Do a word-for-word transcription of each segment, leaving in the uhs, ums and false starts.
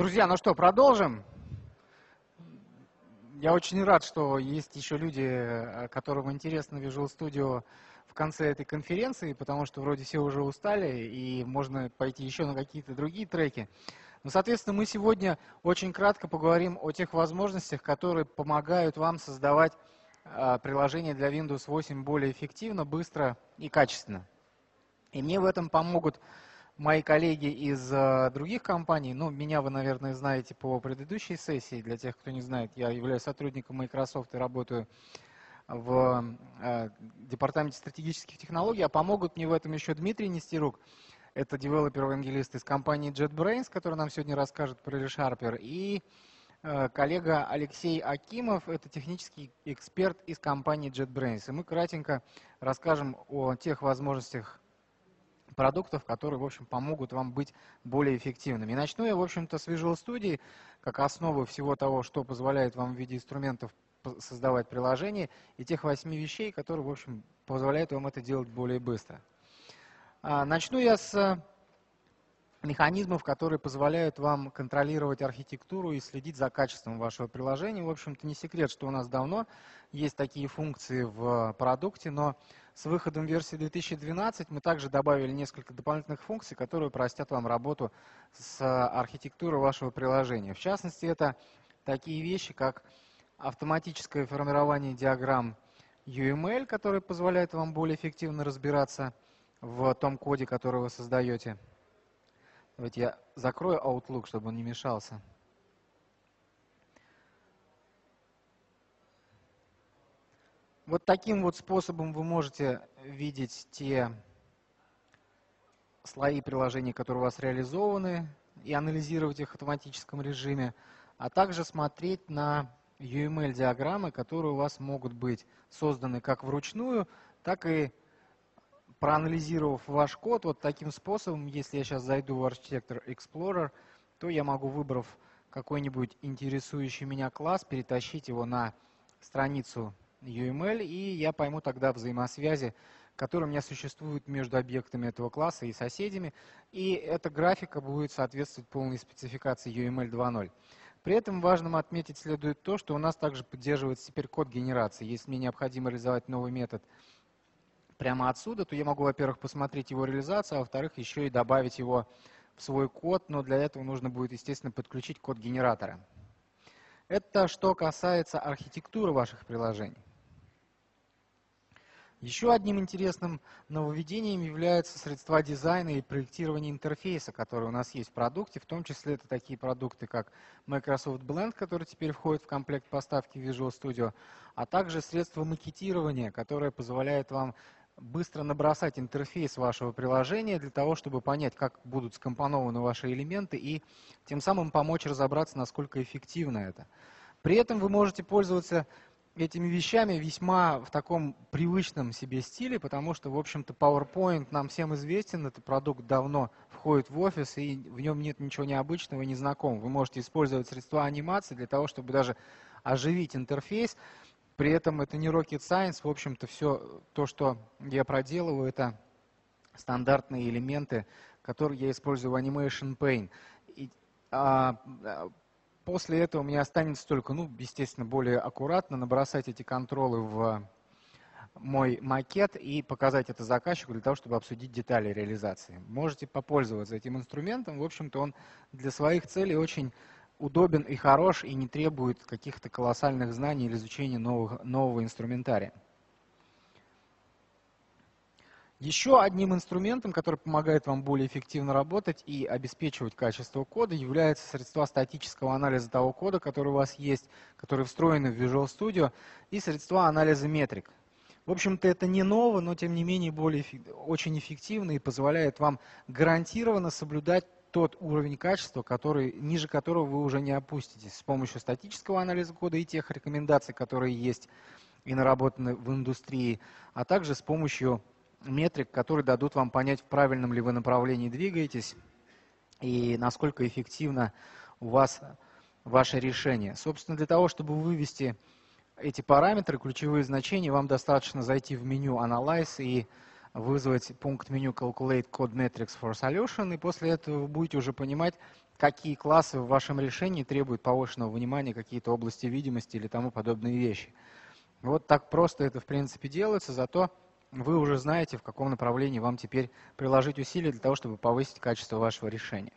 Друзья, ну что, продолжим? Я очень рад, что есть еще люди, которым интересно Visual Studio в конце этой конференции, потому что вроде все уже устали, и можно пойти еще на какие-то другие треки. Ну, соответственно, мы сегодня очень кратко поговорим о тех возможностях, которые помогают вам создавать а, приложение для Windows восемь более эффективно, быстро и качественно. И мне в этом помогут мои коллеги из uh, других компаний. Ну, меня вы, наверное, знаете по предыдущей сессии. Для тех, кто не знает, я являюсь сотрудником Microsoft и работаю в uh, департаменте стратегических технологий. А помогут мне в этом еще Дмитрий Нестерук. Это девелопер-евангелист из компании JetBrains, который нам сегодня расскажет про ReSharper. И uh, коллега Алексей Акимов, это технический эксперт из компании JetBrains. И мы кратенько расскажем о тех возможностях продуктов, которые, в общем, помогут вам быть более эффективными. И начну я, в общем-то, с Visual Studio, как основы всего того, что позволяет вам в виде инструментов создавать приложения, и тех восьми вещей, которые, в общем, позволяют вам это делать более быстро. Начну я с механизмов, которые позволяют вам контролировать архитектуру и следить за качеством вашего приложения. В общем-то, не секрет, что у нас давно есть такие функции в продукте, но с выходом версии две тысячи двенадцать мы также добавили несколько дополнительных функций, которые упростят вам работу с архитектурой вашего приложения. В частности, это такие вещи, как автоматическое формирование диаграмм ю эм эль, которые позволяют вам более эффективно разбираться в том коде, который вы создаете. Давайте я закрою Outlook, чтобы он не мешался. Вот таким вот способом вы можете видеть те слои приложений, которые у вас реализованы, и анализировать их в автоматическом режиме, а также смотреть на ю эм эль-диаграммы, которые у вас могут быть созданы как вручную, так и проанализировав ваш код вот таким способом. Если я сейчас зайду в Architecture Explorer, то я могу, выбрав какой-нибудь интересующий меня класс, перетащить его на страницу ю эм эль, и я пойму тогда взаимосвязи, которые у меня существуют между объектами этого класса и соседями, и эта графика будет соответствовать полной спецификации ю эм эль два ноль. При этом важным отметить следует то, что у нас также поддерживается теперь код генерации. Если мне необходимо реализовать новый метод прямо отсюда, то я могу, во-первых, посмотреть его реализацию, а во-вторых, еще и добавить его в свой код, но для этого нужно будет, естественно, подключить код генератора. Это что касается архитектуры ваших приложений. Еще одним интересным нововведением являются средства дизайна и проектирования интерфейса, которые у нас есть в продукте. В том числе это такие продукты, как Microsoft Blend, который теперь входит в комплект поставки Visual Studio, а также средства макетирования, которые позволяют вам быстро набросать интерфейс вашего приложения для того, чтобы понять, как будут скомпонованы ваши элементы и тем самым помочь разобраться, насколько эффективно это. При этом вы можете пользоваться этими вещами весьма в таком привычном себе стиле, потому что, в общем-то, PowerPoint нам всем известен, этот продукт давно входит в офис, и в нем нет ничего необычного и незнакомого. Вы можете использовать средства анимации для того, чтобы даже оживить интерфейс. При этом это не rocket science, в общем-то, все то, что я проделываю, это стандартные элементы, которые я использую в Animation Paint. И, а, После этого мне останется только, ну, естественно, более аккуратно набросать эти контролы в мой макет и показать это заказчику для того, чтобы обсудить детали реализации. Можете попользоваться этим инструментом. В общем-то, он для своих целей очень удобен и хорош, и не требует каких-то колоссальных знаний или изучения новых, нового инструментария. Еще одним инструментом, который помогает вам более эффективно работать и обеспечивать качество кода, является средства статического анализа того кода, который у вас есть, которые встроены в Visual Studio, и средства анализа метрик. В общем-то, это не ново, но тем не менее более, очень эффективно и позволяет вам гарантированно соблюдать тот уровень качества, который, ниже которого вы уже не опуститесь с помощью статического анализа кода и тех рекомендаций, которые есть и наработаны в индустрии, а также с помощью метрик, которые дадут вам понять, в правильном ли вы направлении двигаетесь и насколько эффективно у вас ваше решение. Собственно, для того, чтобы вывести эти параметры, ключевые значения, вам достаточно зайти в меню Analyze и вызвать пункт меню Calculate Code Metrics for Solution, и после этого вы будете уже понимать, какие классы в вашем решении требуют повышенного внимания, какие-то области видимости или тому подобные вещи. Вот так просто это, в принципе, делается, зато вы уже знаете, в каком направлении вам теперь приложить усилия для того, чтобы повысить качество вашего решения.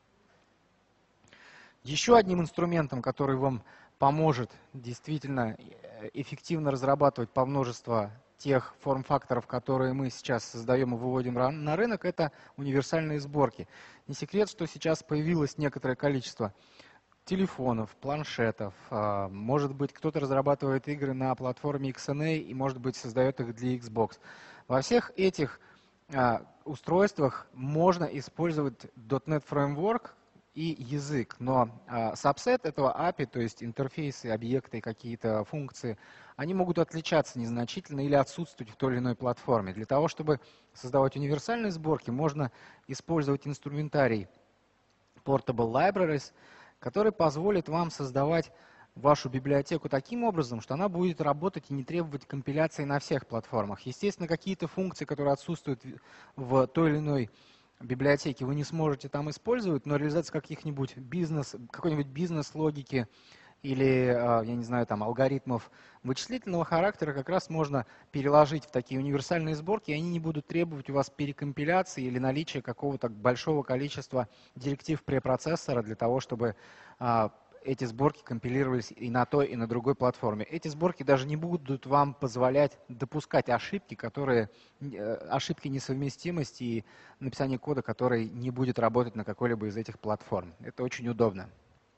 Еще одним инструментом, который вам поможет действительно эффективно разрабатывать по множеству тех форм-факторов, которые мы сейчас создаем и выводим на рынок, это универсальные сборки. Не секрет, что сейчас появилось некоторое количество телефонов, планшетов. Может быть, кто-то разрабатывает игры на платформе икс эн эй и, может быть, создает их для Xbox. Во всех этих устройствах можно использовать .дот нет Framework и язык, но сабсет этого эй пи ай, то есть интерфейсы, объекты, какие-то функции, они могут отличаться незначительно или отсутствовать в той или иной платформе. Для того, чтобы создавать универсальные сборки, можно использовать инструментарий Portable Libraries, который позволит вам создавать вашу библиотеку таким образом, что она будет работать и не требовать компиляции на всех платформах. Естественно, какие-то функции, которые отсутствуют в той или иной библиотеке, вы не сможете там использовать, но реализация каких-нибудь бизнес, какой-нибудь бизнес-логики или, я не знаю, там, алгоритмов вычислительного характера как раз можно переложить в такие универсальные сборки, и они не будут требовать у вас перекомпиляции или наличия какого-то большого количества директив препроцессора для того, чтобы эти сборки компилировались и на той, и на другой платформе. Эти сборки даже не будут вам позволять допускать ошибки, которые, ошибки несовместимости и написание кода, который не будет работать на какой-либо из этих платформ. Это очень удобно.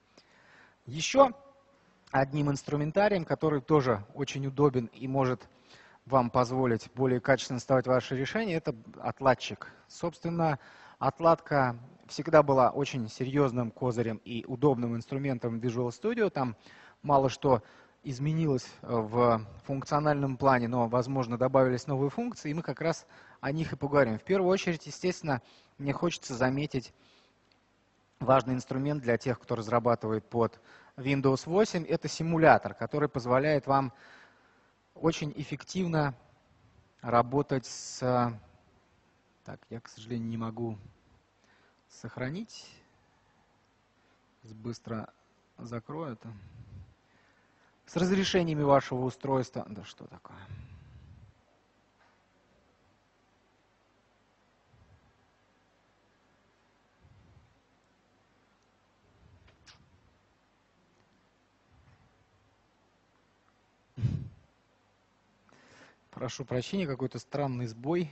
Еще одним инструментарием, который тоже очень удобен и может вам позволить более качественно создавать ваши решения, это отладчик. Собственно, отладка всегда была очень серьезным козырем и удобным инструментом в Visual Studio. Там мало что изменилось в функциональном плане, но, возможно, добавились новые функции, и мы как раз о них и поговорим. В первую очередь, естественно, мне хочется заметить важный инструмент для тех, кто разрабатывает под Windows восемь. Это симулятор, который позволяет вам очень эффективно работать с... Так, я, к сожалению, не могу сохранить. Быстро закрою это. С разрешениями вашего устройства. Да что такое? Прошу прощения, какой-то странный сбой.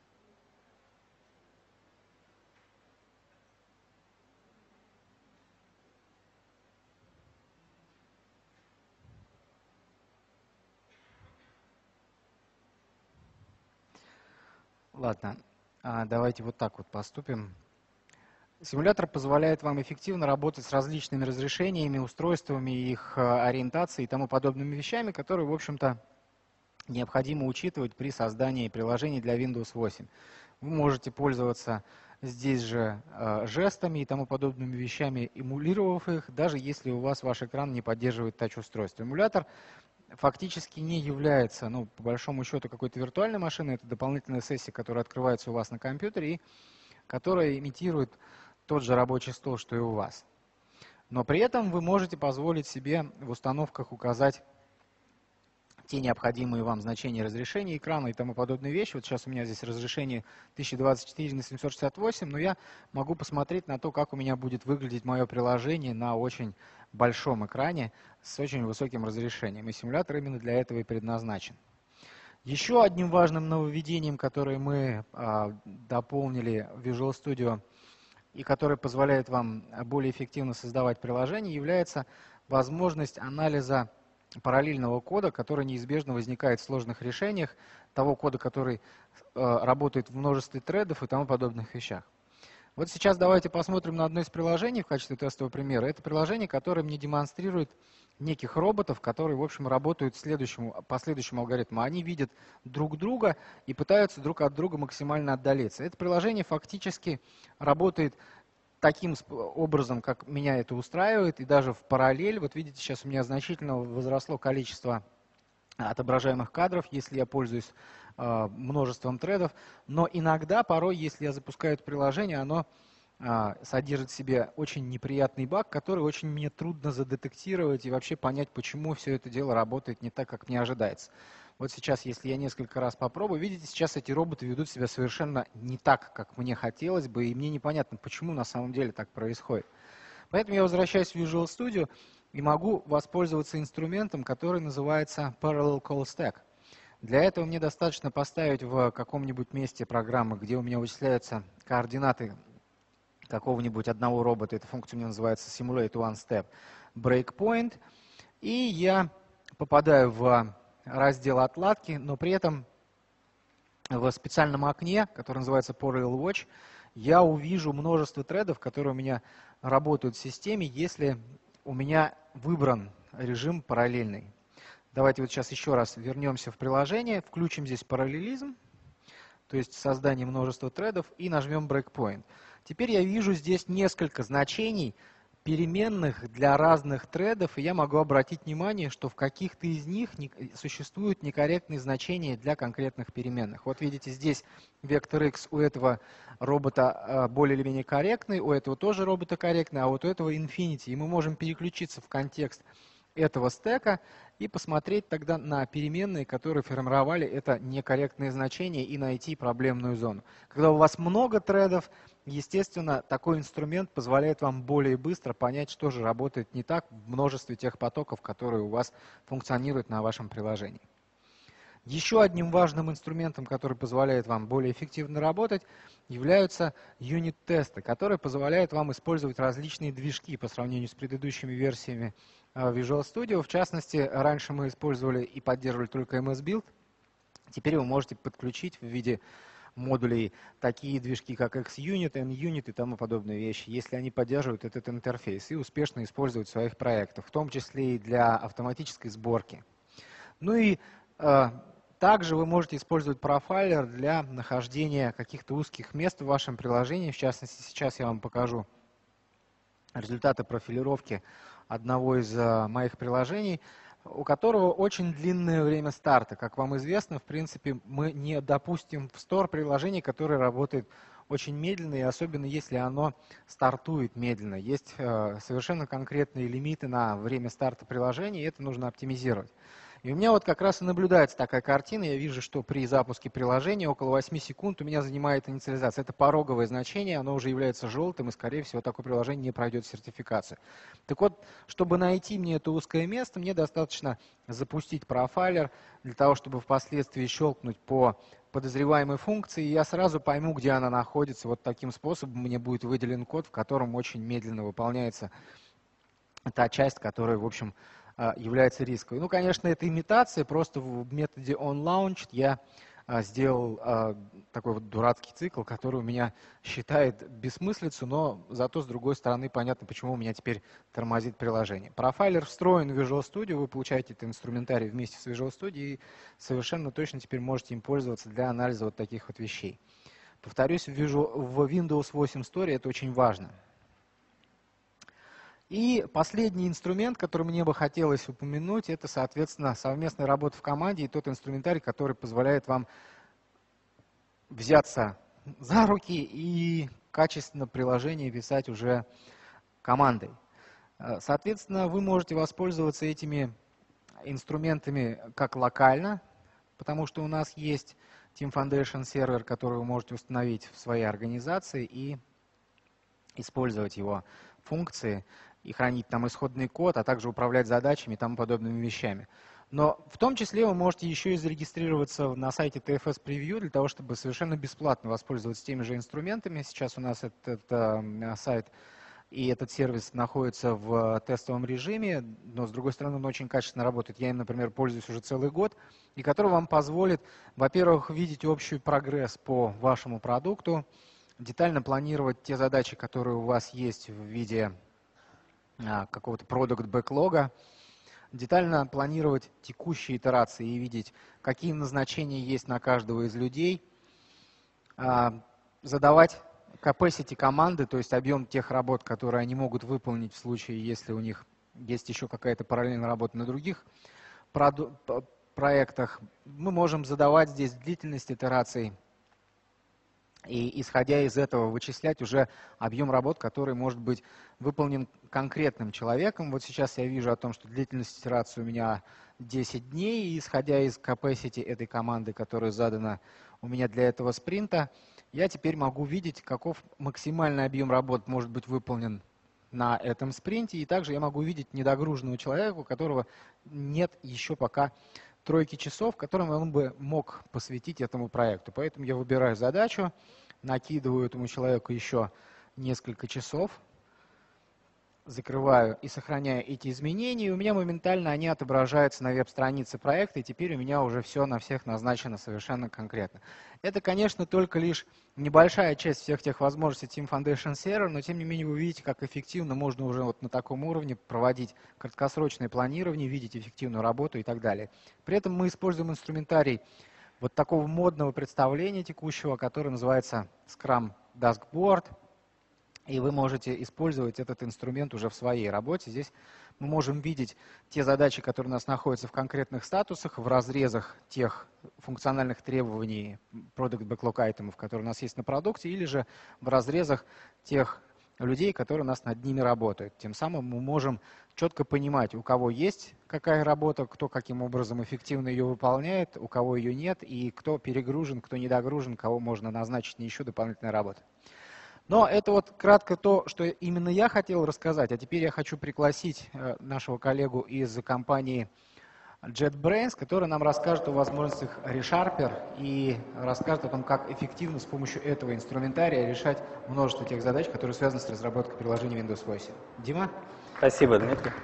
Ладно, давайте вот так вот поступим. Симулятор позволяет вам эффективно работать с различными разрешениями, устройствами, их ориентацией и тому подобными вещами, которые, в общем-то, необходимо учитывать при создании приложений для Windows восемь. Вы можете пользоваться здесь же жестами и тому подобными вещами, эмулировав их, даже если у вас ваш экран не поддерживает тач-устройство. Эмулятор фактически не является, ну, по большому счету, какой-то виртуальной машиной. Это дополнительная сессия, которая открывается у вас на компьютере и которая имитирует тот же рабочий стол, что и у вас. Но при этом вы можете позволить себе в установках указать те необходимые вам значения разрешения экрана и тому подобные вещи. Вот сейчас у меня здесь разрешение тысяча двадцать четыре на семьсот шестьдесят восемь, но я могу посмотреть на то, как у меня будет выглядеть мое приложение на очень большом экране с очень высоким разрешением. И симулятор именно для этого и предназначен. Еще одним важным нововведением, которое мы а, дополнили в Visual Studio и которое позволяет вам более эффективно создавать приложения, является возможность анализа параллельного кода, который неизбежно возникает в сложных решениях, того кода, который э, работает в множестве тредов и тому подобных вещах. Вот сейчас давайте посмотрим на одно из приложений в качестве тестового примера. Это приложение, которое мне демонстрирует неких роботов, которые, в общем, работают следующему, по следующему алгоритму. Они видят друг друга и пытаются друг от друга максимально отдалиться. Это приложение фактически работает таким образом, как меня это устраивает, и даже в параллель. Вот видите, сейчас у меня значительно возросло количество отображаемых кадров, если я пользуюсь э, множеством тредов. Но иногда, порой, если я запускаю это приложение, оно э, содержит в себе очень неприятный баг, который очень мне трудно задетектировать и вообще понять, почему все это дело работает не так, как мне ожидается. Вот сейчас, если я несколько раз попробую, видите, сейчас эти роботы ведут себя совершенно не так, как мне хотелось бы, и мне непонятно, почему на самом деле так происходит. Поэтому я возвращаюсь в Visual Studio и могу воспользоваться инструментом, который называется Parallel Call Stack. Для этого мне достаточно поставить в каком-нибудь месте программы, где у меня вычисляются координаты какого-нибудь одного робота, эта функция у меня называется Simulate One Step Breakpoint, и я попадаю в раздел отладки, но при этом в специальном окне, которое называется Parallel Watch, я увижу множество тредов, которые у меня работают в системе, если у меня выбран режим параллельный. Давайте вот сейчас еще раз вернемся в приложение, включим здесь параллелизм, то есть создание множества тредов, и нажмем Breakpoint. Теперь я вижу здесь несколько значений переменных для разных тредов, и я могу обратить внимание, что в каких-то из них существуют некорректные значения для конкретных переменных. Вот видите, здесь вектор x у этого робота более или менее корректный, у этого тоже робота корректный, а вот у этого infinity. И мы можем переключиться в контекст этого стека и посмотреть тогда на переменные, которые формировали это некорректное значение, и найти проблемную зону. Когда у вас много тредов, естественно, такой инструмент позволяет вам более быстро понять, что же работает не так в множестве тех потоков, которые у вас функционируют на вашем приложении. Еще одним важным инструментом, который позволяет вам более эффективно работать, являются юнит-тесты, которые позволяют вам использовать различные движки по сравнению с предыдущими версиями Visual Studio. В частности, раньше мы использовали и поддерживали только эм эс Build. Теперь вы можете подключить в виде модулей такие движки, как XUnit, NUnit и тому подобные вещи, если они поддерживают этот интерфейс, и успешно использовать в своих проектах, в том числе и для автоматической сборки. Ну и э, также вы можете использовать профайлер для нахождения каких-то узких мест в вашем приложении. В частности, сейчас я вам покажу результаты профилировки одного из э, моих приложений, у которого очень длинное время старта. Как вам известно, в принципе, мы не допустим в стор приложение, которое работает очень медленно, и особенно если оно стартует медленно. Есть э, совершенно конкретные лимиты на время старта приложения, и это нужно оптимизировать. И у меня вот как раз и наблюдается такая картина. Я вижу, что при запуске приложения около восьми секунд у меня занимает инициализация. Это пороговое значение, оно уже является желтым, и, скорее всего, такое приложение не пройдет сертификацию. Так вот, чтобы найти мне это узкое место, мне достаточно запустить профайлер для того, чтобы впоследствии щелкнуть по подозреваемой функции, и я сразу пойму, где она находится. Вот таким способом мне будет выделен код, в котором очень медленно выполняется та часть, которая, в общем, является рисковой. Ну, конечно, это имитация, просто в методе onLaunched я сделал такой вот дурацкий цикл, который у меня считает бессмыслицу, но зато, с другой стороны, понятно, почему у меня теперь тормозит приложение. Профайлер встроен в Visual Studio, вы получаете этот инструментарий вместе с Visual Studio и совершенно точно теперь можете им пользоваться для анализа вот таких вот вещей. Повторюсь, в Windows восемь Story это очень важно. И последний инструмент, который мне бы хотелось упомянуть, это, соответственно, совместная работа в команде и тот инструментарий, который позволяет вам взяться за руки и качественно приложение писать уже командой. Соответственно, вы можете воспользоваться этими инструментами как локально, потому что у нас есть Team Foundation сервер, который вы можете установить в своей организации и использовать его функции, и хранить там исходный код, а также управлять задачами и тому подобными вещами. Но в том числе вы можете еще и зарегистрироваться на сайте ти эф эс Preview для того, чтобы совершенно бесплатно воспользоваться теми же инструментами. Сейчас у нас этот э, сайт и этот сервис находится в тестовом режиме, но с другой стороны он очень качественно работает. Я им, например, пользуюсь уже целый год, и который вам позволит, во-первых, видеть общий прогресс по вашему продукту, детально планировать те задачи, которые у вас есть в виде какого-то продукт бэклога, детально планировать текущие итерации и видеть, какие назначения есть на каждого из людей, задавать capacity команды, то есть объем тех работ, которые они могут выполнить в случае, если у них есть еще какая-то параллельная работа на других проектах, мы можем задавать здесь длительность итераций и, исходя из этого, вычислять уже объем работ, который может быть выполнен конкретным человеком. Вот сейчас я вижу о том, что длительность итерации у меня десять дней, и исходя из capacity этой команды, которая задана у меня для этого спринта, я теперь могу видеть, каков максимальный объем работ может быть выполнен на этом спринте, и также я могу видеть недогруженного человека, у которого нет еще пока тройки часов, которым он бы мог посвятить этому проекту. Поэтому я выбираю задачу, накидываю этому человеку еще несколько часов, закрываю и сохраняю эти изменения, и у меня моментально они отображаются на веб-странице проекта, и теперь у меня уже все на всех назначено совершенно конкретно. Это, конечно, только лишь небольшая часть всех тех возможностей Team Foundation Server, но тем не менее вы видите, как эффективно можно уже вот на таком уровне проводить краткосрочное планирование, видеть эффективную работу и так далее. При этом мы используем инструментарий вот такого модного представления текущего, который называется Scrum Dashboard. И вы можете использовать этот инструмент уже в своей работе. Здесь мы можем видеть те задачи, которые у нас находятся в конкретных статусах, в разрезах тех функциональных требований Product Backlog айтемов, которые у нас есть на продукте, или же в разрезах тех людей, которые у нас над ними работают. Тем самым мы можем четко понимать, у кого есть какая работа, кто каким образом эффективно ее выполняет, у кого ее нет, и кто перегружен, кто недогружен, кого можно назначить на еще дополнительной работы. Но это вот кратко то, что именно я хотел рассказать. А теперь я хочу пригласить нашего коллегу из компании JetBrains, который нам расскажет о возможностях ReSharper и расскажет о том, как эффективно с помощью этого инструментария решать множество тех задач, которые связаны с разработкой приложения Windows восемь. Дима? Спасибо, Дмитрий.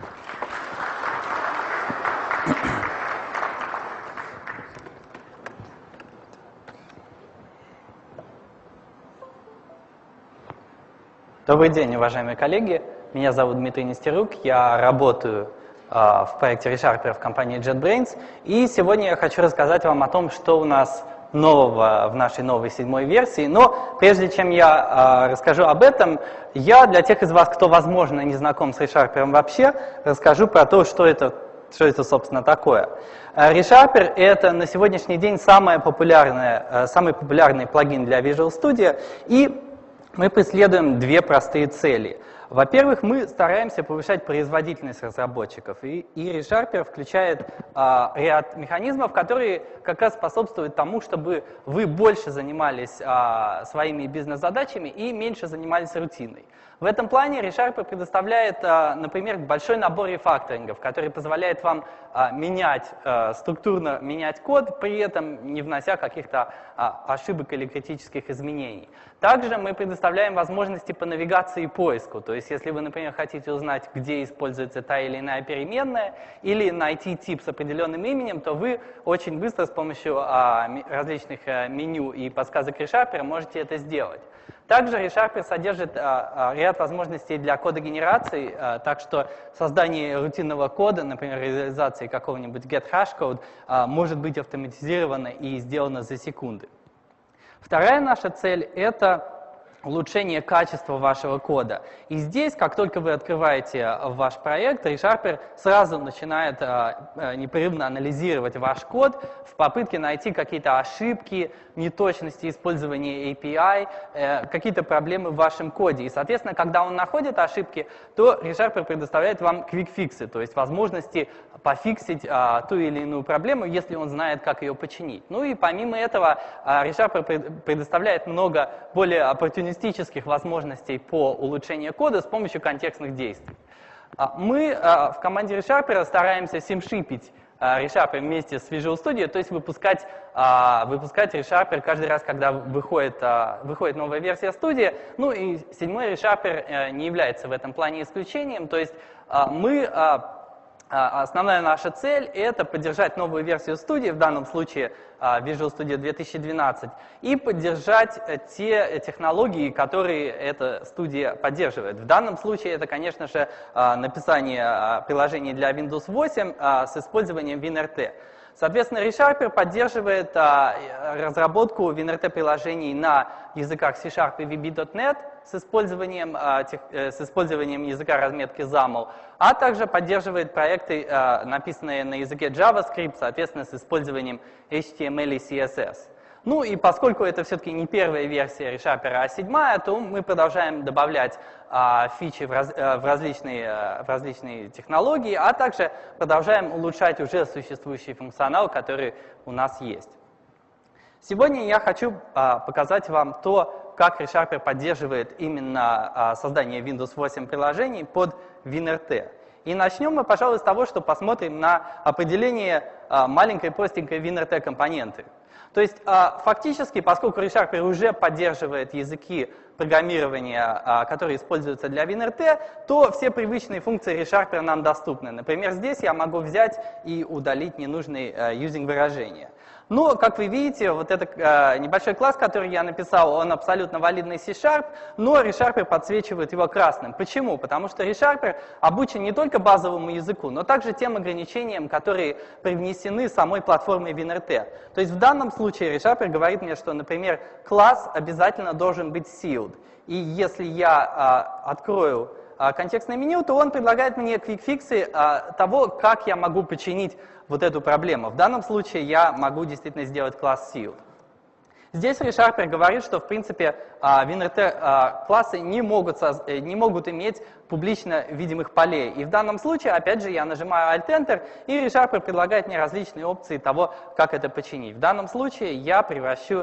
Добрый день, уважаемые коллеги. Меня зовут Дмитрий Нестерук. Я работаю э, в проекте ReSharper в компании JetBrains. И сегодня я хочу рассказать вам о том, что у нас нового в нашей новой седьмой версии. Но прежде чем я э, расскажу об этом, я для тех из вас, кто, возможно, не знаком с ReSharper вообще, расскажу про то, что это, что это собственно, такое. ReSharper — это на сегодняшний день самое популярное, э, самый популярный плагин для Visual Studio. И мы преследуем две простые цели. Во-первых, мы стараемся повышать производительность разработчиков, и, и ReSharper включает а, ряд механизмов, которые как раз способствуют тому, чтобы вы больше занимались а, своими бизнес-задачами и меньше занимались рутиной. В этом плане ReSharper предоставляет, а, например, большой набор рефакторингов, который позволяет вам а, менять, а, структурно менять код, при этом не внося каких-то а, ошибок или критических изменений. Также мы предоставляем возможности по навигации и поиску. То есть, если вы, например, хотите узнать, где используется та или иная переменная, или найти тип с определенным именем, то вы очень быстро с помощью а, различных а, меню и подсказок ReSharper можете это сделать. Также ReSharper содержит а, а, ряд возможностей для кодогенерации, а, так что создание рутинного кода, например, реализации какого-нибудь get-hash-code, а, может быть автоматизировано и сделано за секунды. Вторая наша цель — это улучшение качества вашего кода. И здесь, как только вы открываете ваш проект, ReSharper сразу начинает а, непрерывно анализировать ваш код в попытке найти какие-то ошибки, неточности использования эй пи ай, э, какие-то проблемы в вашем коде. И, соответственно, когда он находит ошибки, то ReSharper предоставляет вам квик-фиксы, то есть возможности пофиксить а, ту или иную проблему, если он знает, как ее починить. Ну и помимо этого, а, ReSharper предоставляет много более оппортунистических возможностей по улучшению кода с помощью контекстных действий. А, мы а, в команде ReSharper стараемся симшипить а, ReSharper вместе с Visual Studio, то есть выпускать, а, выпускать ReSharper каждый раз, когда выходит, а, выходит новая версия студии. Ну и седьмой ReSharper а, не является в этом плане исключением, то есть а, мы... А, Основная наша цель — это поддержать новую версию студии, в данном случае Visual Studio две тысячи двенадцать, и поддержать те технологии, которые эта студия поддерживает. В данном случае это, конечно же, написание приложений для Windows восемь с использованием WinRT. Соответственно, ReSharper поддерживает а, разработку WinRT-приложений на языках C-Sharp и ви би точка нет с использованием, а, тех, э, с использованием языка разметки замл, а также поддерживает проекты, а, написанные на языке JavaScript, соответственно, с использованием эйч ти эм эль и си эс эс. Ну и поскольку это все-таки не первая версия ReSharper, а седьмая, то мы продолжаем добавлять а, фичи в, раз, а, в, различные, а, в различные технологии, а также продолжаем улучшать уже существующий функционал, который у нас есть. Сегодня я хочу а, показать вам то, как ReSharper поддерживает именно а, создание Windows восемь приложений под WinRT. И начнем мы, пожалуй, с того, что посмотрим на определение а, маленькой простенькой WinRT компоненты. То есть фактически, поскольку ReSharper уже поддерживает языки программирования, которые используются для WinRT, то все привычные функции ReSharper нам доступны. Например, здесь я могу взять и удалить ненужные using выражения. Но, как вы видите, вот этот э, небольшой класс, который я написал, он абсолютно валидный C-Sharp, но ReSharper подсвечивает его красным. Почему? Потому что ReSharper обучен не только базовому языку, но также тем ограничениям, которые привнесены самой платформой WinRT. То есть в данном случае ReSharper говорит мне, что, например, класс обязательно должен быть sealed. И если я э, открою э, контекстное меню, то он предлагает мне квикфиксы э, того, как я могу починить вот эту проблему. В данном случае я могу действительно сделать класс sealed. Здесь ReSharper говорит, что в принципе WinRT классы не могут, не могут иметь публично видимых полей. И в данном случае, опять же, я нажимаю Alt-Enter, и ReSharper предлагает мне различные опции того, как это починить. В данном случае я превращу,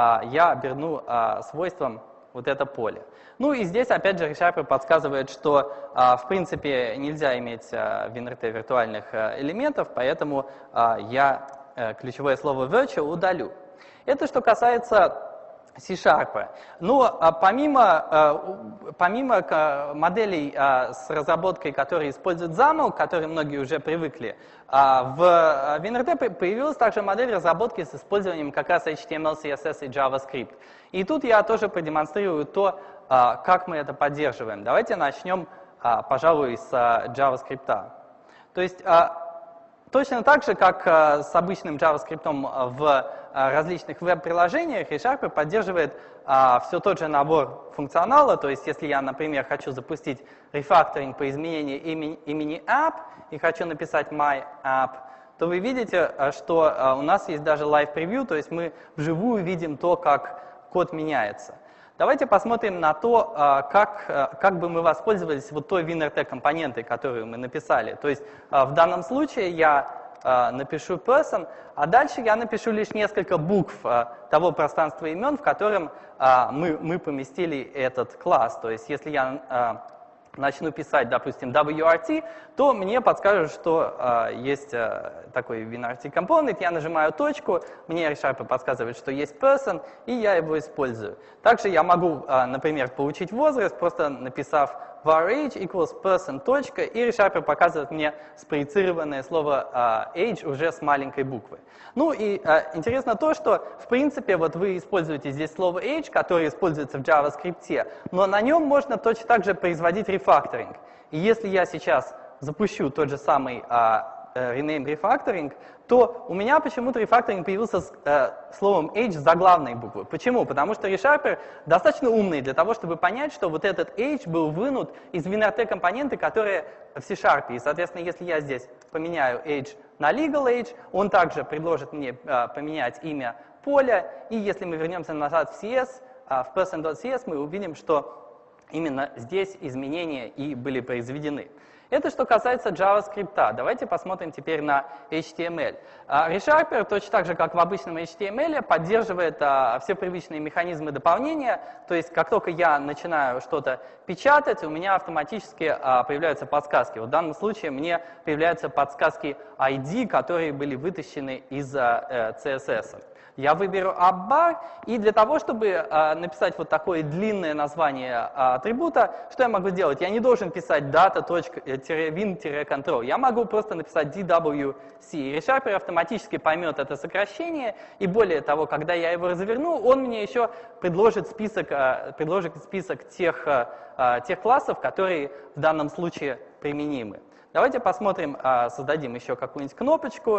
я оберну свойством вот это поле. Ну и здесь, опять же, ReSharper подсказывает, что, а, в принципе, нельзя иметь а, в WinRT виртуальных а, элементов, поэтому а, я а, ключевое слово virtual удалю. Это что касается C-Sharp. Но а, помимо, а, помимо а, моделей а, с разработкой, которые используют замл, к которой многие уже привыкли, а, в WinRT появилась также модель разработки с использованием как раз эйч ти эм эль, си эс эс и JavaScript. И тут я тоже продемонстрирую то, а, как мы это поддерживаем. Давайте начнем, а, пожалуй, с а, JavaScript. То есть а, точно так же, как а, с обычным JavaScript в различных веб-приложениях, ReSharper поддерживает а, все тот же набор функционала. То есть, если я, например, хочу запустить рефакторинг по изменению имени, имени app и хочу написать my app, то вы видите, что а, у нас есть даже live preview, то есть мы вживую видим то, как код меняется. Давайте посмотрим на то, а, как, а, как бы мы воспользовались вот той WinRT компонентой, которую мы написали. То есть, а, в данном случае я напишу person, а дальше я напишу лишь несколько букв а, того пространства имен, в котором а, мы, мы поместили этот класс. То есть если я а, начну писать, допустим, дабл ю ар ти, то мне подскажут, что а, есть а, такой WinRT компонент, я нажимаю точку, мне ReSharper подсказывает, что есть person, и я его использую. Также я могу, а, например, получить возраст, просто написав var age equals person, точка, и ReSharper показывает мне спроецированное слово uh, age уже с маленькой буквы. Ну и uh, интересно то, что в принципе вот вы используете здесь слово age, которое используется в JavaScript, но на нем можно точно так же производить рефакторинг. И если я сейчас запущу тот же самый uh, rename refactoring, то у меня почему-то рефакторинг появился с э, словом age заглавной буквы. Почему? Потому что ReSharper достаточно умный для того, чтобы понять, что вот этот age был вынут из WinRT компоненты, которые в C-Sharp. И, соответственно, если я здесь поменяю age на legal age, он также предложит мне э, поменять имя поля. И если мы вернемся назад в си эс, э, в person.cs, мы увидим, что именно здесь изменения и были произведены. Это что касается JavaScript. Давайте посмотрим теперь на эйч ти эм эль. ReSharper, точно так же, как в обычном эйч ти эм эль, поддерживает а, все привычные механизмы дополнения. То есть, как только я начинаю что-то печатать, у меня автоматически а, появляются подсказки. В данном случае мне появляются подсказки ай ди, которые были вытащены из а, си эс эс. Я выберу appbar, и для того, чтобы э, написать вот такое длинное название э, атрибута, что я могу сделать? Я не должен писать data.win-control, я могу просто написать ди дабл ю си. ReSharper автоматически поймет это сокращение, и более того, когда я его разверну, он мне еще предложит список, э, предложит список тех, э, тех классов, которые в данном случае применимы. Давайте посмотрим, э, создадим еще какую-нибудь кнопочку.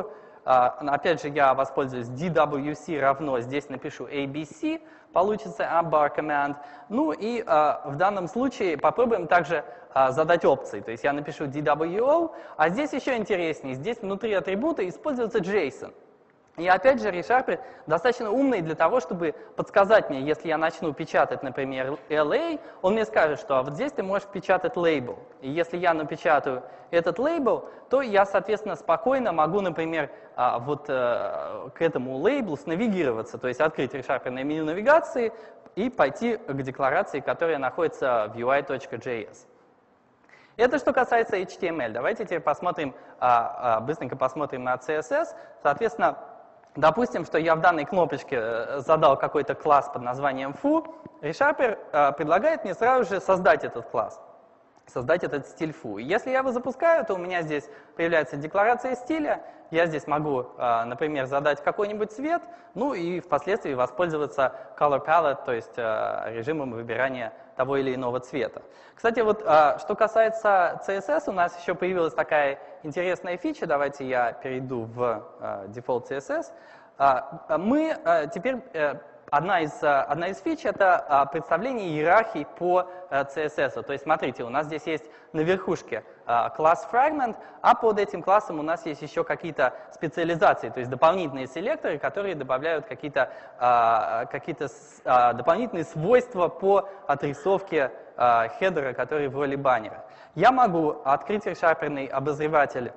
опять же, я воспользуюсь ди дабл ю си равно, здесь напишу эй би си, получится appbar command. Ну и в данном случае попробуем также задать опции. То есть я напишу ди дабл ю о, а здесь еще интереснее, здесь внутри атрибута используется JSON. И опять же, ReSharper достаточно умный для того, чтобы подсказать мне, если я начну печатать, например, эл эй, он мне скажет, что а вот здесь ты можешь печатать лейбл. И если я напечатаю этот лейбл, то я, соответственно, спокойно могу, например, вот к этому лейблу снавигироваться, то есть открыть ReSharper на меню навигации и пойти к декларации, которая находится в ю ай точка джей эс. Это что касается эйч ти эм эль. Давайте теперь посмотрим, быстренько посмотрим на си эс эс. Соответственно, допустим, что я в данной кнопочке задал какой-то класс под названием foo, ReSharper предлагает мне сразу же создать этот класс, создать этот стиль foo. И если я его запускаю, то у меня здесь появляется декларация стиля, я здесь могу, например, задать какой-нибудь цвет, ну и впоследствии воспользоваться color palette, то есть режимом выбирания того или иного цвета. Кстати, вот что касается си эс эс, у нас еще появилась такая интересная фича, давайте я перейду в Default си эс эс. Мы теперь, одна из, одна из фич — это представление иерархий по си эс эс. То есть, смотрите, у нас здесь есть на верхушке класс Fragment, а под этим классом у нас есть еще какие-то специализации, то есть дополнительные селекторы, которые добавляют какие-то какие-то дополнительные свойства по отрисовке хедера, который в роли баннера. Я могу открыть ReSharperный обозреватель,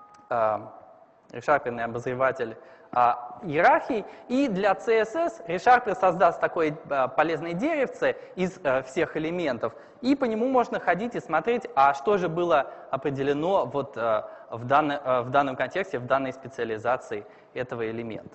ReSharperный обозреватель иерархий, и для си эс эс ReSharper создаст такое полезное деревце из всех элементов, и по нему можно ходить и смотреть, а что же было определено вот в, данный, в данном контексте, в данной специализации этого элемента.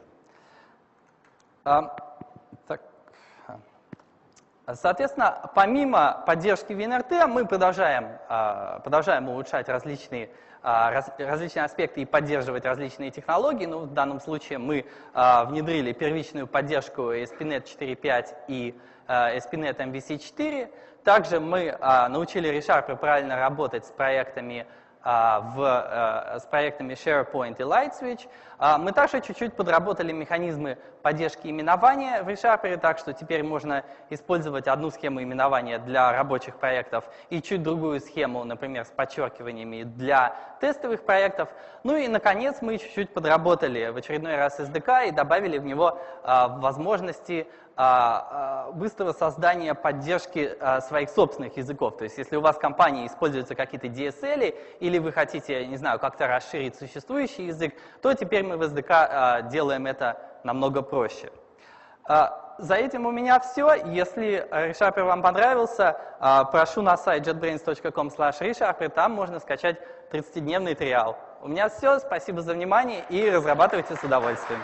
Так. Соответственно, помимо поддержки ви эн эр ти, мы продолжаем, продолжаем улучшать различные, различные аспекты и поддерживать различные технологии. Ну, в данном случае мы внедрили первичную поддержку эс пи нет четыре точка пять и эс пи нет эм ви си четыре. Также мы научили ReSharper правильно работать с проектами, В, с проектами SharePoint и LightSwitch. Мы также чуть-чуть подработали механизмы поддержки именования в ReSharper, так что теперь можно использовать одну схему именования для рабочих проектов и чуть другую схему, например, с подчеркиваниями для тестовых проектов. Ну и, наконец, мы чуть-чуть подработали в очередной раз эс ди кей и добавили в него возможности быстрого создания поддержки своих собственных языков. То есть, если у вас в компании используются какие-то ди эс эл или вы хотите, не знаю, как-то расширить существующий язык, то теперь мы в эс ди кей делаем это намного проще. За этим у меня все. Если ReSharper вам понравился, прошу на сайт jetbrains точка ком слэш resharper, там можно скачать тридцатидневный триал. У меня все. Спасибо за внимание и разрабатывайте с удовольствием.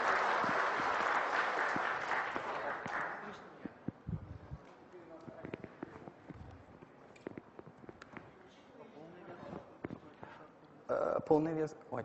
Полный вес. Ой.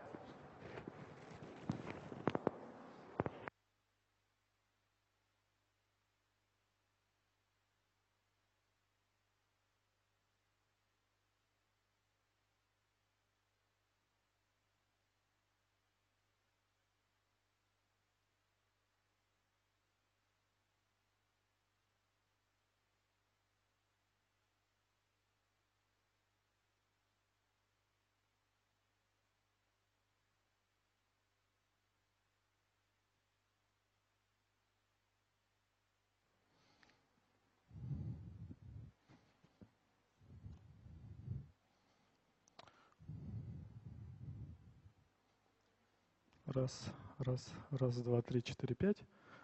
Раз, раз, раз, два, три, четыре, пять.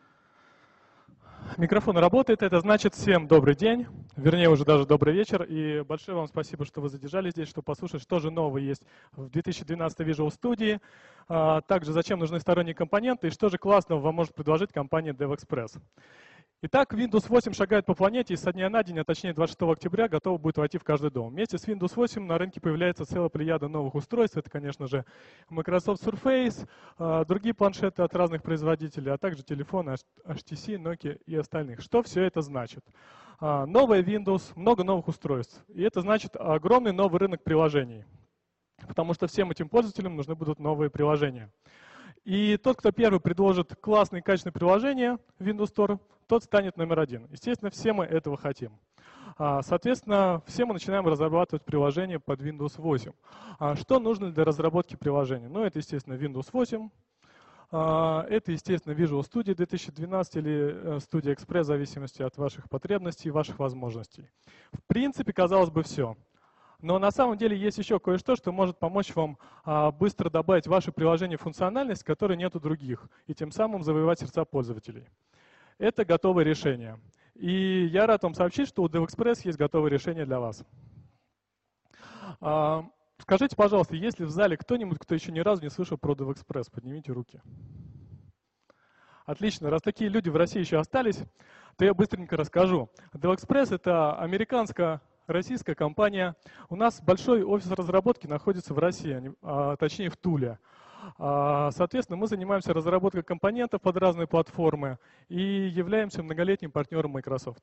Микрофон работает, это значит всем добрый день, вернее уже даже добрый вечер. И большое вам спасибо, что вы задержались здесь, чтобы послушать, что же нового есть в две тысячи двенадцатом Visual Studio. А также зачем нужны сторонние компоненты и что же классного вам может предложить компания DevExpress. Итак, Windows восемь шагает по планете и со дня на день, а точнее двадцать шестого октября, готова будет войти в каждый дом. Вместе с Windows восемь на рынке появляется целая плеяда новых устройств. Это, конечно же, Microsoft Surface, другие планшеты от разных производителей, а также телефоны эйч ти си, Nokia и остальных. Что все это значит? Новая Windows, много новых устройств. И это значит огромный новый рынок приложений. Потому что всем этим пользователям нужны будут новые приложения. И тот, кто первый предложит классное и качественное приложение в Windows Store, тот станет номер один. Естественно, все мы этого хотим. Соответственно, все мы начинаем разрабатывать приложение под Windows восемь. Что нужно для разработки приложения? Ну, это, естественно, Windows восемь. Это, естественно, Visual Studio две тысячи двенадцать или Studio Express, в зависимости от ваших потребностей и ваших возможностей. В принципе, казалось бы, все. Но на самом деле есть еще кое-что, что может помочь вам быстро добавить в ваше приложение функциональность, которой нет у других, и тем самым завоевать сердца пользователей. Это готовое решение. И я рад вам сообщить, что у DevExpress есть готовое решение для вас. Скажите, пожалуйста, есть ли в зале кто-нибудь, кто еще ни разу не слышал про DevExpress? Поднимите руки. Отлично. Раз такие люди в России еще остались, то я быстренько расскажу. DevExpress — это американско-российская компания. У нас большой офис разработки находится в России, а точнее в Туле. Соответственно, мы занимаемся разработкой компонентов под разные платформы и являемся многолетним партнером Microsoft.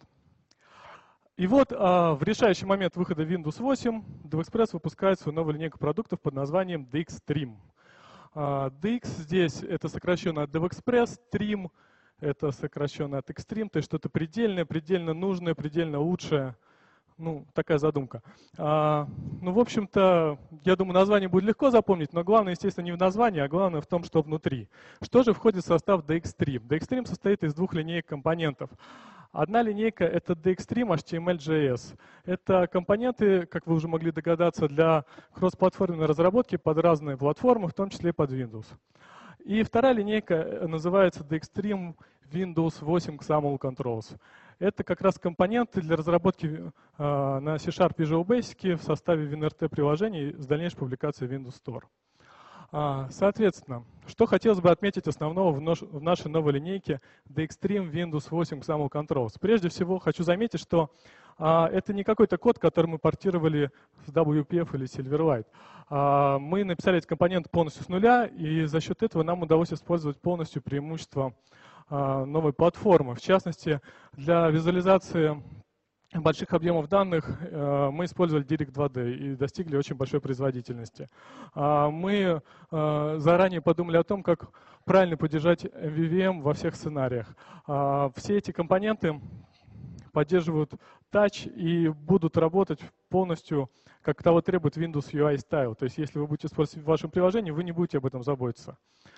И вот в решающий момент выхода Windows восемь DevExpress выпускает свою новую линейку продуктов под названием ди икс Trim. ди икс здесь это сокращенно от DevExpress, Trim это сокращенно от Extreme, то есть что-то предельное, предельно нужное, предельно лучшее. Ну, такая задумка. А, ну, в общем-то, я думаю, название будет легко запомнить, но главное, естественно, не в названии, а главное в том, что внутри. Что же входит в состав ди икс Trim? ди икс Trim состоит из двух линеек компонентов. Одна линейка — это ди икс Trim эйч ти эм эль джей эс. Это компоненты, как вы уже могли догадаться, для кроссплатформенной разработки под разные платформы, в том числе и под Windows. И вторая линейка называется ди икс Trim Windows восемь XAML Controls. Это как раз компоненты для разработки э, на C-Sharp Visual Basic в составе ви эн эр ти-приложений с дальнейшей публикацией в Windows Store. А, соответственно, что хотелось бы отметить основного в, нож, в нашей новой линейке ди икс Trim Windows восемь XAML Controls. Прежде всего, хочу заметить, что а, это не какой-то код, который мы портировали с дабл ю пи эф или Silverlight. А, мы написали эти компоненты полностью с нуля, и за счет этого нам удалось использовать полностью преимущества новой платформы. В частности, для визуализации больших объемов данных мы использовали директ два дэ и достигли очень большой производительности. Мы заранее подумали о том, как правильно поддержать эм ви ви эм во всех сценариях. Все эти компоненты поддерживают Touch и будут работать полностью, как того требует Windows ю ай Style. То есть, если вы будете использовать в вашем приложении, вы не будете об этом заботиться.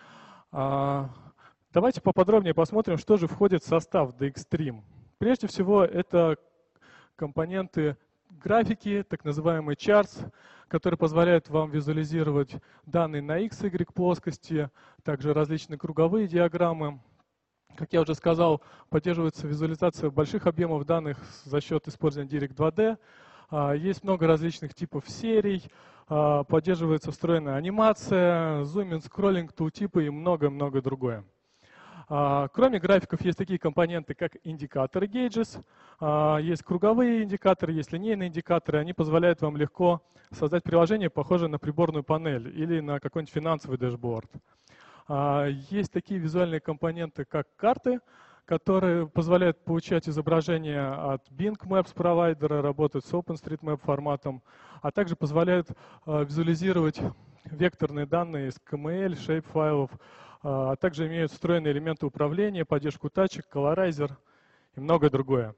Давайте поподробнее посмотрим, что же входит в состав ди икс Trim. Прежде всего, это компоненты графики, так называемые charts, которые позволяют вам визуализировать данные на X, Y плоскости, также различные круговые диаграммы. Как я уже сказал, поддерживается визуализация больших объемов данных за счет использования директ два дэ. Есть много различных типов серий, поддерживается встроенная анимация, зуминг, скроллинг, тултипы и много-много другое. Кроме графиков есть такие компоненты, как индикаторы Gauges, есть круговые индикаторы, есть линейные индикаторы. Они позволяют вам легко создать приложение, похожее на приборную панель или на какой-нибудь финансовый дэшборд. Есть такие визуальные компоненты, как карты, которые позволяют получать изображения от Bing Maps провайдера, работать с OpenStreetMap форматом, а также позволяют визуализировать векторные данные из ка эм эль, shape-файлов, а также имеют встроенные элементы управления, поддержку тачек, колорайзер и многое другое.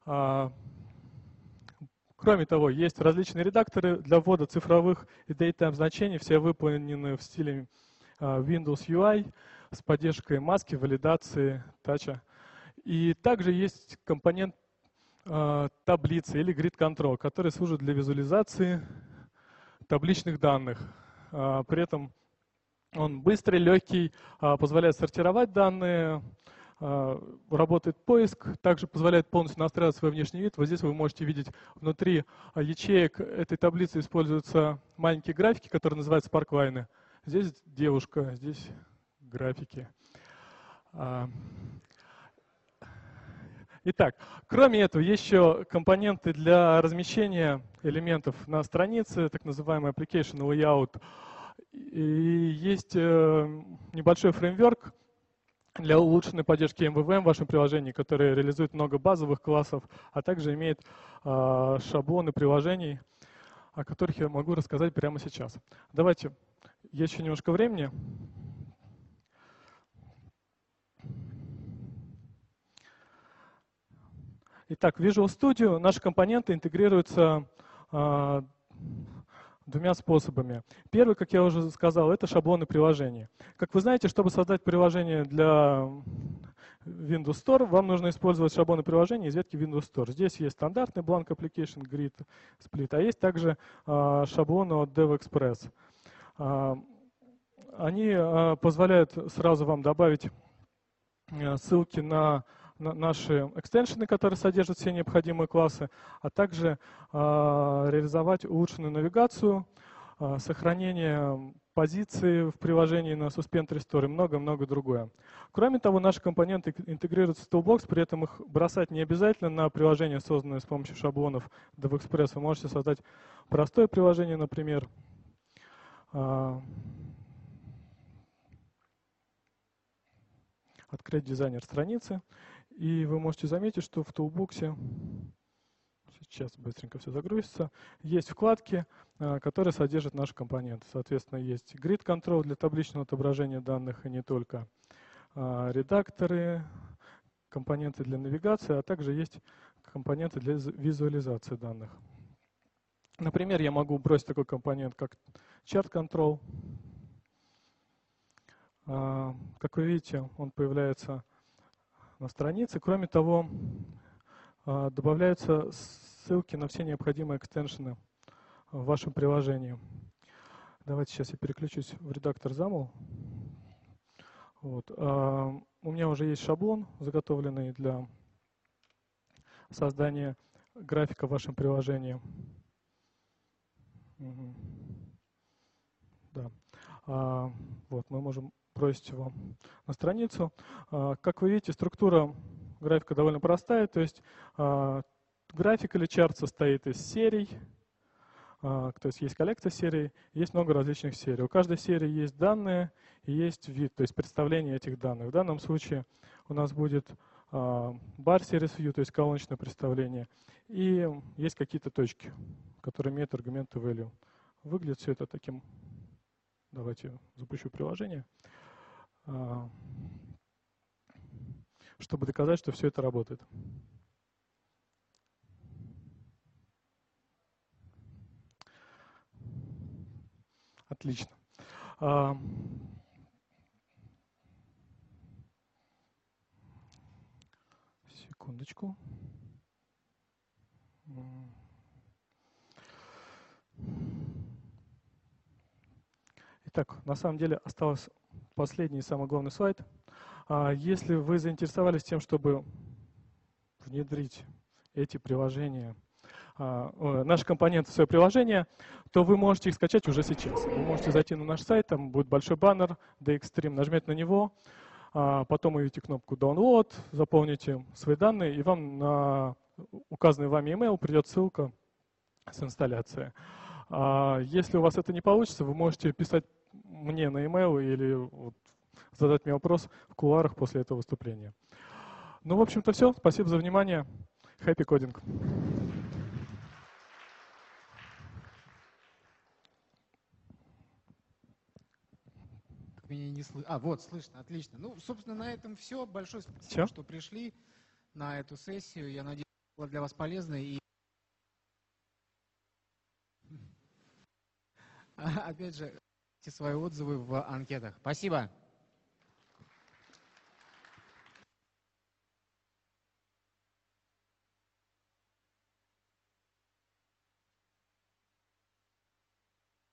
Кроме того, есть различные редакторы для ввода цифровых и datetime значений, все выполнены в стиле Windows ю ай с поддержкой маски, валидации, тача. И также есть компонент таблицы или grid control, который служит для визуализации табличных данных. При этом он быстрый, легкий, позволяет сортировать данные, работает поиск, также позволяет полностью настраивать свой внешний вид. Вот здесь вы можете видеть внутри ячеек этой таблицы используются маленькие графики, которые называются парклайны. Здесь девушка, здесь графики. Итак, кроме этого, есть еще компоненты для размещения элементов на странице, так называемый application layout. И есть небольшой фреймворк для улучшенной поддержки эм ви ви эм в вашем приложении, который реализует много базовых классов, а также имеет шаблоны приложений, о которых я могу рассказать прямо сейчас. Давайте, есть еще немножко времени. Итак, в Visual Studio наши компоненты интегрируются а, двумя способами. Первый, как я уже сказал, это шаблоны приложений. Как вы знаете, чтобы создать приложение для Windows Store, вам нужно использовать шаблоны приложений из ветки Windows Store. Здесь есть стандартный Blank Application, Grid, Split, а есть также а, шаблоны от DevExpress. А, они а, позволяют сразу вам добавить а, ссылки на наши экстеншены, которые содержат все необходимые классы, а также э, реализовать улучшенную навигацию, э, сохранение позиции в приложении на Suspend Restore и много-много другое. Кроме того, наши компоненты интегрируются в Toolbox, при этом их бросать не обязательно на приложение, созданное с помощью шаблонов DevExpress. Вы можете создать простое приложение, например, э, открыть дизайнер страницы. И вы можете заметить, что в Toolbox, сейчас быстренько все загрузится, есть вкладки, которые содержат наши компоненты. Соответственно, есть Grid Control для табличного отображения данных и не только, редакторы, компоненты для навигации, а также есть компоненты для визуализации данных. Например, я могу бросить такой компонент, как Chart Control. Как вы видите, он появляется на странице. Кроме того, добавляются ссылки на все необходимые экстеншены в вашем приложении. Давайте сейчас я переключусь в редактор замл. Вот. У меня уже есть шаблон, заготовленный для создания графика в вашем приложении. Угу. Да. Вот, мы можем бросить его на страницу. Как вы видите, структура графика довольно простая, то есть график или чарт состоит из серий, то есть есть коллекция серий, есть много различных серий. У каждой серии есть данные и есть вид, то есть представление этих данных. В данном случае у нас будет bar series view, то есть колоночное представление, и есть какие-то точки, которые имеют аргументы value. Выглядит все это таким. Давайте запущу приложение, чтобы доказать, что все это работает. Отлично. Секундочку. Итак, на самом деле остался последний и самый главный слайд. Если вы заинтересовались тем, чтобы внедрить эти приложения, наши компоненты в свое приложение, то вы можете их скачать уже сейчас. Вы можете зайти на наш сайт, там будет большой баннер DXstream, нажмете на него, потом увидите кнопку Download, заполните свои данные, и вам на указанный вами email придет ссылка с инсталляцией. Если у вас это не получится, вы можете писать мне на e-mail или вот задать мне вопрос в кулуарах после этого выступления. Ну, в общем-то, все. Спасибо за внимание. Happy coding. Меня не слышно. А, вот, слышно, отлично. Ну, собственно, на этом все. Большое спасибо, Все? что пришли на эту сессию. Я надеюсь, была для вас полезной. И опять же, свои отзывы в анкетах. Спасибо.